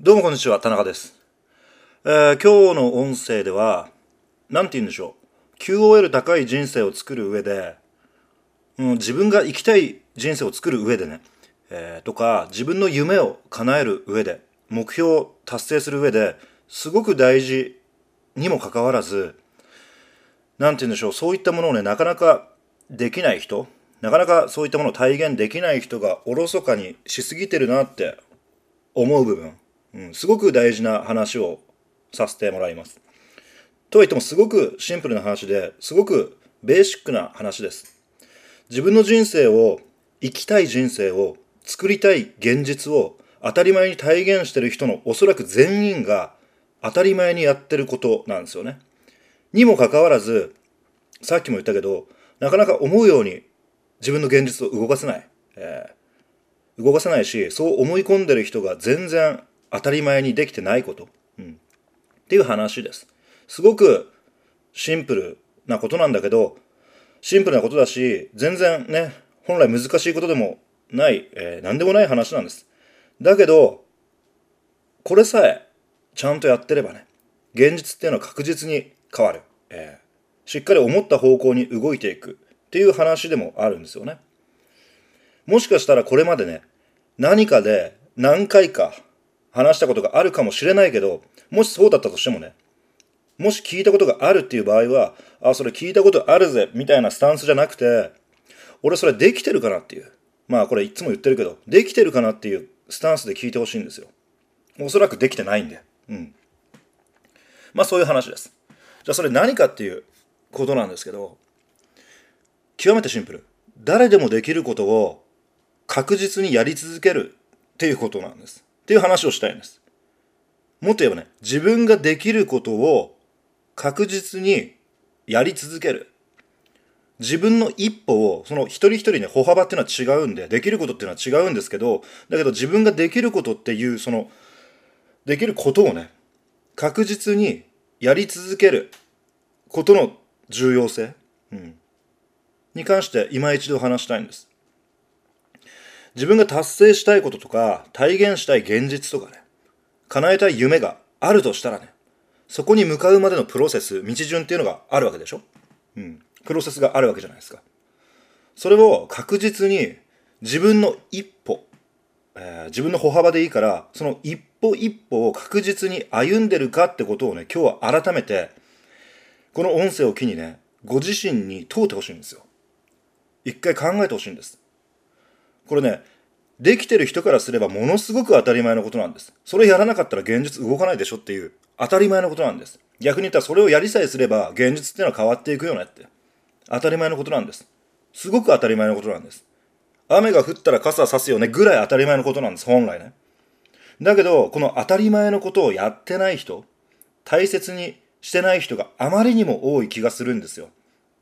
どうもこんにちは、田中です。今日の音声では、なんて言うんでしょう。QOL 高い人生を作る上で、自分が生きたい人生を作る上でね、とか、自分の夢を叶える上で、目標を達成する上で、すごく大事にもかかわらず、なんて言うんでしょう、そういったものをね、なかなかできない人、なかなかそういったものを体現できない人がおろそかにしすぎてるなって思う部分、すごく大事な話をさせてもらいます。とはいってもすごくシンプルな話ですごくベーシックな話です。自分の人生を生きたい人生を作りたい現実を当たり前に体現している人のおそらく全員が当たり前にやってることなんですよね。にもかかわらずさっきも言ったけどなかなか思うように自分の現実を動かせない、動かせないしそう思い込んでる人が全然当たり前にできてないこと、っていう話です。すごくシンプルなことなんだけど、シンプルなことだし、全然ね、本来難しいことでもない、何でもない話なんです。だけど、これさえちゃんとやってればね、現実っていうのは確実に変わる。しっかり思った方向に動いていくっていう話でもあるんですよね。もしかしたらこれまでね、何かで何回か話したことがあるかもしれないけど、もしそうだったとしてもね、もし聞いたことがあるっていう場合は、それ聞いたことあるぜ、みたいなスタンスじゃなくて、俺それできてるかなっていう。まあこれいつも言ってるけど、できてるかなっていうスタンスで聞いてほしいんですよ。おそらくできてないんで。まあそういう話です。じゃあそれ何かっていうことなんですけど、極めてシンプル。誰でもできることを確実にやり続けるっていうことなんです。っていう話をしたいんです。もっと言えばね、自分ができることを確実にやり続ける。自分の一歩を、その一人一人ね、歩幅っていうのは違うんで、できることっていうのは違うんですけど、だけど自分ができることっていう、できることをね、確実にやり続けることの重要性、に関して今一度話したいんです。自分が達成したいこととか、体現したい現実とかね、叶えたい夢があるとしたらね、そこに向かうまでのプロセス、道順っていうのがあるわけでしょ。プロセスがあるわけじゃないですか。それを確実に自分の一歩、自分の歩幅でいいから、その一歩一歩を確実に歩んでるかってことをね、今日は改めて、この音声を機にね、ご自身に問うてほしいんですよ。一回考えてほしいんです。これね、できてる人からすればものすごく当たり前のことなんです。それやらなかったら現実動かないでしょっていう当たり前のことなんです。逆に言ったらそれをやりさえすれば現実っていうのは変わっていくよねって。当たり前のことなんです。すごく当たり前のことなんです。雨が降ったら傘さすよねぐらい当たり前のことなんです、本来ね。だけど、この当たり前のことをやってない人、大切にしてない人があまりにも多い気がするんですよ。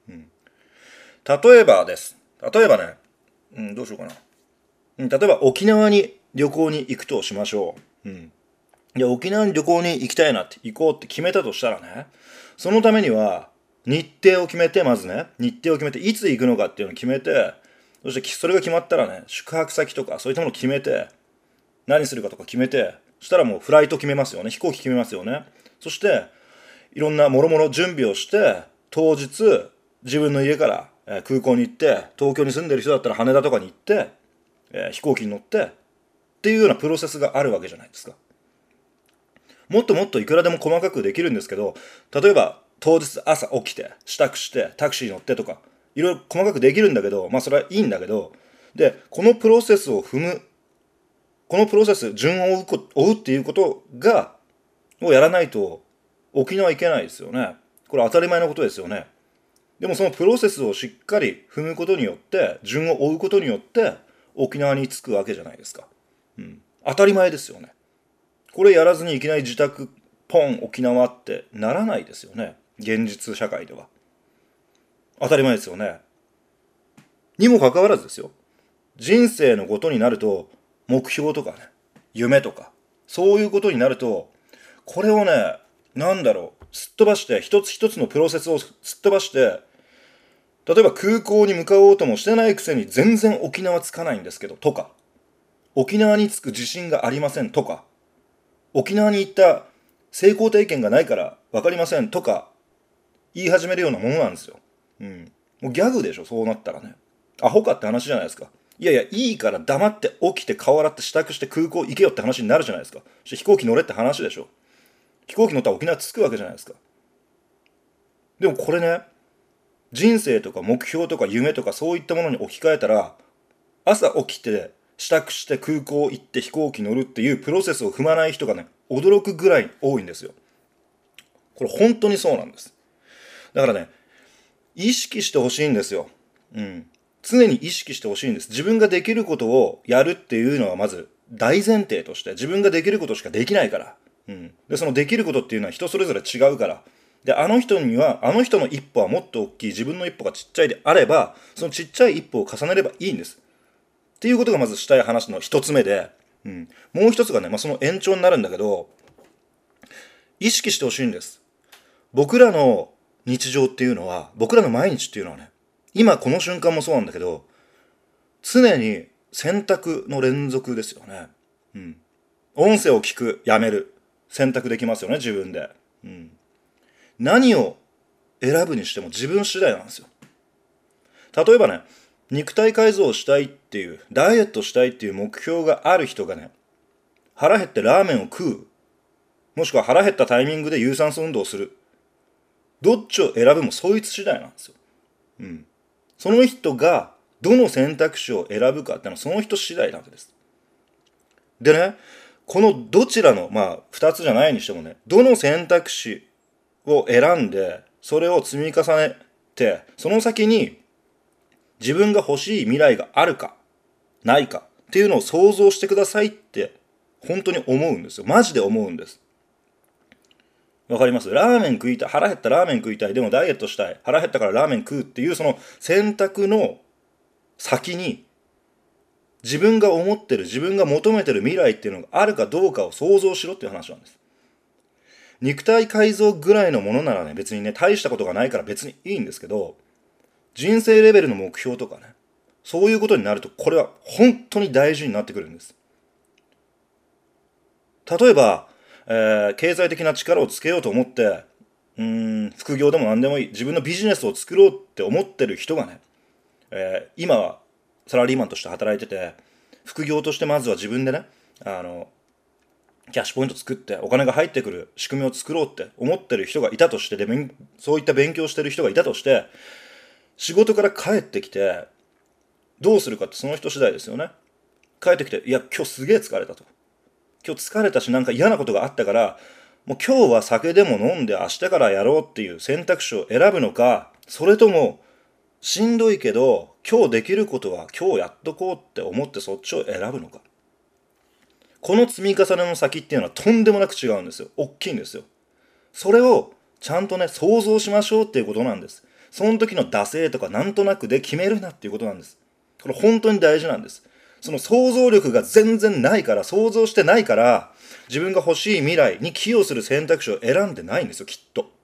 例えばです。例えばね、どうしようかな。例えば沖縄に旅行に行くとしましょう。で、沖縄に旅行に行きたいなって、行こうって決めたとしたらね、そのためには、日程を決めて、まずね、日程を決めて、いつ行くのかっていうのを決めて、そしてそれが決まったらね、宿泊先とかそういったものを決めて、何するかとか決めて、そしたらもうフライト決めますよね、飛行機決めますよね。そして、いろんなもろもろ準備をして、当日、自分の家から空港に行って、東京に住んでる人だったら羽田とかに行って、飛行機に乗って、っていうようなプロセスがあるわけじゃないですか。もっともっといくらでも細かくできるんですけど、例えば当日朝起きて、支度して、タクシーに乗ってとか、いろいろ細かくできるんだけど、まあそれはいいんだけど、で、このプロセスを踏む、このプロセス、順を追うっていうことをやらないと沖縄行けないですよね。これ当たり前のことですよね。でもそのプロセスをしっかり踏むことによって、順を追うことによって、沖縄に着くわけじゃないですか。当たり前ですよね。これやらずにいきなり自宅ポン沖縄ってならないですよね。現実社会では。当たり前ですよね。にもかかわらずですよ。人生のことになると、目標とかね、夢とか、そういうことになると、これをね、すっ飛ばして、一つ一つのプロセスをすっ飛ばして、例えば空港に向かおうともしてないくせに全然沖縄着かないんですけど、とか、沖縄に着く自信がありませんとか、 沖縄に行った成功体験がないから分かりませんとか言い始めるようなものなんですよ。もうギャグでしょ、そうなったらね。アホかって話じゃないですか。いやいや、いいから黙って起きて顔洗って支度して空港行けよって話になるじゃないですか。そして飛行機乗れって話でしょ。飛行機乗ったら沖縄着くわけじゃないですか。でもこれね、人生とか目標とか夢とかそういったものに置き換えたら、朝起きて支度して空港行って飛行機乗るっていうプロセスを踏まない人がね、驚くぐらい多いんですよ。これ本当にそうなんです。だからね、意識してほしいんですよ。常に意識してほしいんです。自分ができることをやるっていうのはまず大前提として、自分ができることしかできないから。で、そのできることっていうのは人それぞれ違うから。で、あの人には、あの人の一歩はもっと大きい、自分の一歩がちっちゃいであれば、そのちっちゃい一歩を重ねればいいんです。っていうことがまずしたい話の一つ目で、もう一つがね、その延長になるんだけど、意識してほしいんです。僕らの日常っていうのは、僕らの毎日っていうのはね、今この瞬間もそうなんだけど、常に選択の連続ですよね。音声を聞く、やめる。選択できますよね、自分で。何を選ぶにしても自分次第なんですよ。例えばね、肉体改造をしたいっていう、ダイエットしたいっていう目標がある人がね、腹減ってラーメンを食う。もしくは腹減ったタイミングで有酸素運動をする。どっちを選ぶもそいつ次第なんですよ。その人がどの選択肢を選ぶかってのはその人次第なわけです。でね、このどちらの、二つじゃないにしてもね、どの選択肢を選んで、それを積み重ねて、その先に自分が欲しい未来があるか、ないかっていうのを想像してくださいって、本当に思うんですよ。マジで思うんです。わかります？ラーメン食いたい。腹減ったらラーメン食いたい。でもダイエットしたい。腹減ったからラーメン食うっていうその選択の先に自分が思ってる、自分が求めてる未来っていうのがあるかどうかを想像しろっていう話なんです。肉体改造ぐらいのものならね、別にね、大したことがないから別にいいんですけど、人生レベルの目標とかね、そういうことになると、これは本当に大事になってくるんです。例えば、経済的な力をつけようと思って、副業でも何でもいい、自分のビジネスを作ろうって思ってる人がね、今はサラリーマンとして働いてて、副業としてまずは自分でね、キャッシュポイント作ってお金が入ってくる仕組みを作ろうって思ってる人がいたとして、そういった勉強してる人がいたとして、仕事から帰ってきて、どうするかってその人次第ですよね。帰ってきて、いや、今日すげえ疲れたと。今日疲れたしなんか嫌なことがあったから、もう今日は酒でも飲んで明日からやろうっていう選択肢を選ぶのか、それとも、しんどいけど、今日できることは今日やっとこうって思ってそっちを選ぶのか。この積み重ねの先っていうのはとんでもなく違うんですよ。大きいんですよ。それをちゃんとね、想像しましょうっていうことなんです。その時の惰性とかなんとなくで決めるなっていうことなんです。これ本当に大事なんです。その想像力が全然ないから、想像してないから、自分が欲しい未来に寄与する選択肢を選んでないんですよ、きっと。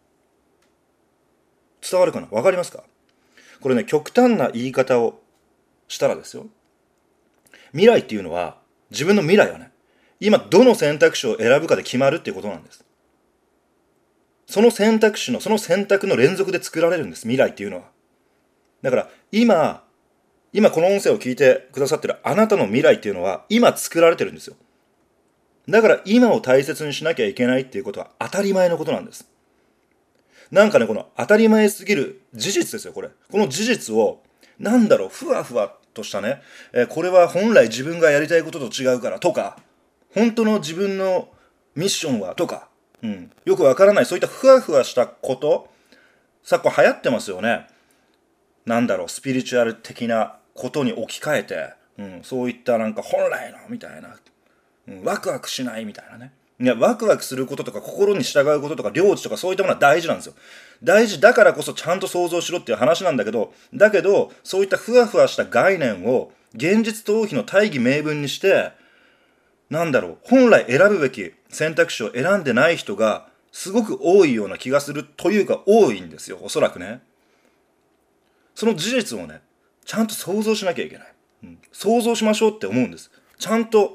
伝わるかな？わかりますか？これね、極端な言い方をしたらですよ。未来っていうのは、自分の未来はね、今どの選択肢を選ぶかで決まるっていうことなんです。その選択肢の、その選択の連続で作られるんです、未来っていうのは。だから今この音声を聞いてくださってるあなたの未来っていうのは今作られてるんですよ。だから今を大切にしなきゃいけないっていうことは当たり前のことなんです。なんかね、この当たり前すぎる事実ですよ、これ。この事実を、ふわふわとしたね、これは本来自分がやりたいことと違うからとか、本当の自分のミッションはとか、よくわからない、そういったふわふわしたこと、昨今流行ってますよね。スピリチュアル的なことに置き換えて、そういったなんか本来のみたいな、ワクワクしないみたいなね。いや、ワクワクすることとか心に従うこととか領地とかそういったものは大事なんですよ。大事だからこそちゃんと想像しろっていう話なんだけど、そういったふわふわした概念を現実逃避の大義名分にして、本来選ぶべき選択肢を選んでない人がすごく多いような気がするというか多いんですよ、おそらくね。その事実をね、ちゃんと想像しなきゃいけない。想像しましょうって思うんです。ちゃんと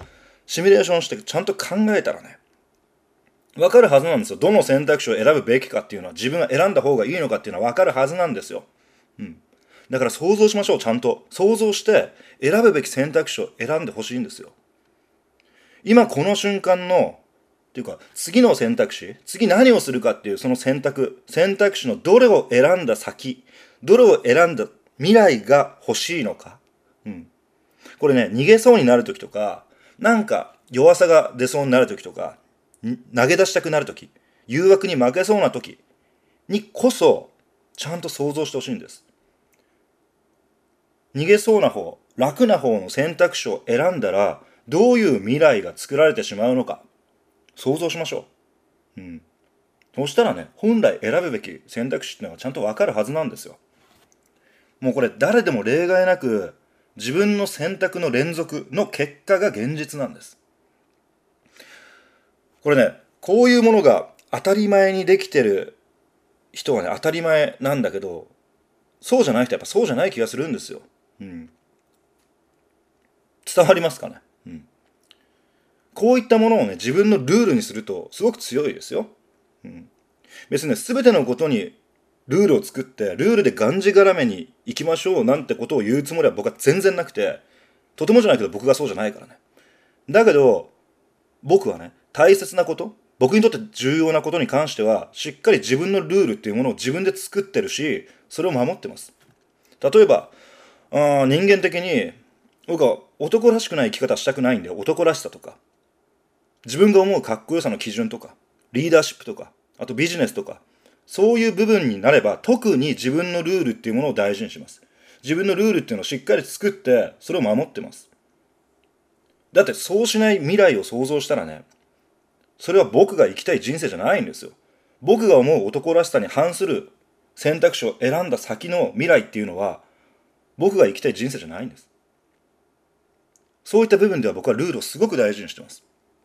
シミュレーションしてちゃんと考えたらね、わかるはずなんですよ。どの選択肢を選ぶべきかっていうのは、自分が選んだ方がいいのかっていうのはわかるはずなんですよ。だから想像しましょう。ちゃんと想像して選ぶべき選択肢を選んでほしいんですよ。今この瞬間のっていうか、次の選択肢、次何をするかっていうその選択肢のどれを選んだ先、どれを選んだ未来が欲しいのか。これね、逃げそうになるときとか、なんか弱さが出そうになるときとか、投げ出したくなるとき、誘惑に負けそうなときにこそ、ちゃんと想像してほしいんです。逃げそうな方、楽な方の選択肢を選んだら、どういう未来が作られてしまうのか、想像しましょう。そうしたらね、本来選ぶべき選択肢っていうのがちゃんとわかるはずなんですよ。もうこれ誰でも例外なく、自分の選択の連続の結果が現実なんです。これね、こういうものが当たり前にできてる人はね、当たり前なんだけど、そうじゃない人はやっぱそうじゃない気がするんですよ。伝わりますかね。こういったものをね、自分のルールにするとすごく強いですよ。別にね、すべてのことにルールを作って、ルールでがんじがらめに行きましょうなんてことを言うつもりは僕は全然なくて、とてもじゃないけど僕がそうじゃないからね。だけど、僕はね、大切なこと、僕にとって重要なことに関しては、しっかり自分のルールっていうものを自分で作ってるし、それを守ってます。例えば、人間的に、僕は男らしくない生き方したくないんで、男らしさとか、自分が思うかっこよさの基準とか、リーダーシップとか、あとビジネスとか、そういう部分になれば、特に自分のルールっていうものを大事にします。自分のルールっていうのをしっかり作って、それを守ってます。だってそうしない未来を想像したらね、それは僕が生きたい人生じゃないんですよ。僕が思う男らしさに反する選択肢を選んだ先の未来っていうのは、僕が生きたい人生じゃないんです。そういった部分では僕はルールをすごく大事にしてます。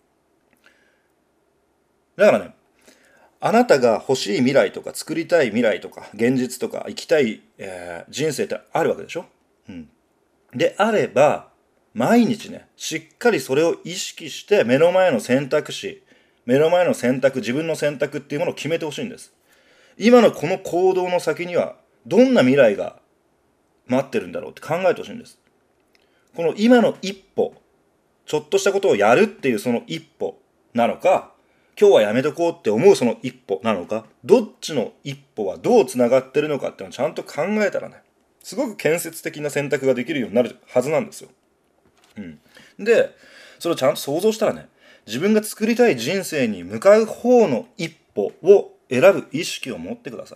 だからね、あなたが欲しい未来とか作りたい未来とか現実とか生きたい、人生ってあるわけでしょ。であれば、毎日ね、しっかりそれを意識して目の前の選択肢、目の前の選択、自分の選択っていうものを決めてほしいんです。今のこの行動の先にはどんな未来が待ってるんだろうって考えてほしいんです。この今の一歩、ちょっとしたことをやるっていうその一歩なのか、今日はやめとこうって思うその一歩なのか、どっちの一歩はどうつながってるのかっていうのをちゃんと考えたらね、すごく建設的な選択ができるようになるはずなんですよ。で、それをちゃんと想像したらね、自分が作りたい人生に向かう方の一歩を選ぶ意識を持ってください。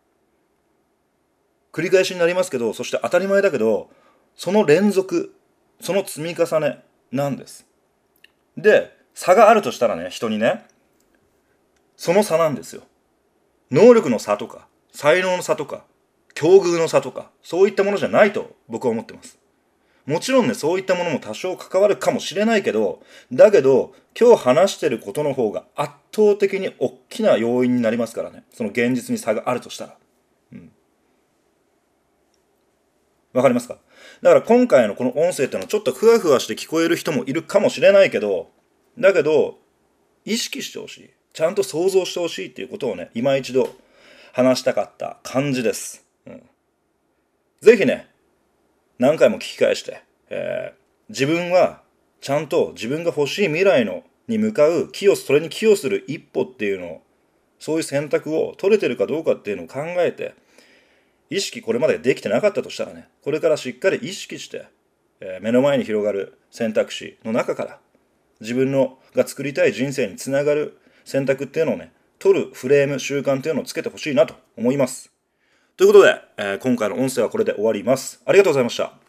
繰り返しになりますけど、そして当たり前だけど、その連続、その積み重ねなんです。で、差があるとしたらね、人にね、その差なんですよ。能力の差とか、才能の差とか、境遇の差とか、そういったものじゃないと僕は思ってます。もちろんね、そういったものも多少関わるかもしれないけど、だけど、今日話してることの方が圧倒的に大きな要因になりますからね。その現実に差があるとしたら。わかりますか？だから今回のこの音声っていうのはちょっとふわふわして聞こえる人もいるかもしれないけど、だけど、意識してほしい。ちゃんと想像してほしいっていうことをね、今一度話したかった感じです。ぜひね、何回も聞き返して、自分はちゃんと自分が欲しい未来のに向かうそれに寄与する一歩っていうのを、そういう選択を取れてるかどうかっていうのを考えて、意識これまでできてなかったとしたらね、これからしっかり意識して、目の前に広がる選択肢の中から自分のが作りたい人生につながる選択っていうのをね、取るフレーム、習慣っていうのをつけてほしいなと思います。ということで、今回の音声はこれで終わります。ありがとうございました。